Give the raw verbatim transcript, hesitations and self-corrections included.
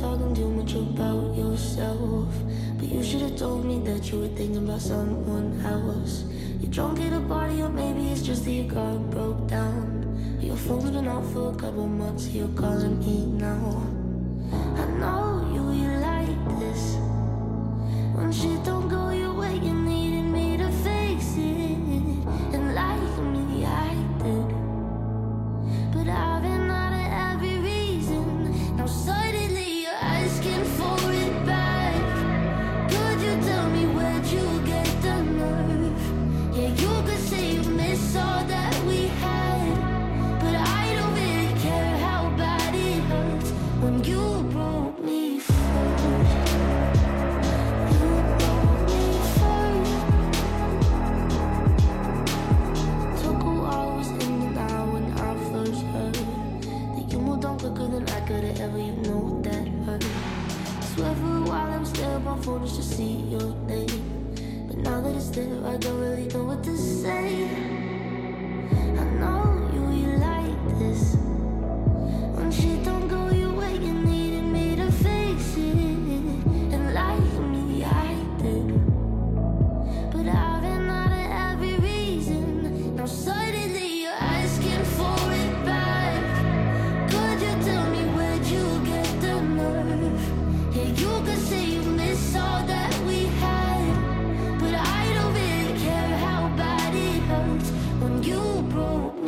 talking too much about yourself, but you should have told me that you were thinking about someone else. You're drunk at a party, or maybe it's just that your car broke down. Your phone's been off for a couple months, you're calling me now. I know you, you like this. When shit don't go your way, you needed me to fix it. And like me, I did. But I've been out of every reason. Now suddenly you're asking for it back. Could you tell me where'd you get the nerve? Yeah, you could say you miss all that we had, but I don't really care how bad it hurts when you broke me first. You broke me first. Took a while, was in and out when I first heard that you moved on quicker than I could've ever, you know that hurt. I swear for a while I was there on my phone just to see your name, but now that it's there, I don't really know what to say. I know you, you like this. When shit don't go your way, you needed me to fix it. And like me, I did. But I've been out of every reason. Now suddenly you're asking for it back. Could you tell me where'd you get the nerve? Yeah, you could say you miss all that we had, but I don't really care how bad it hurts when you broke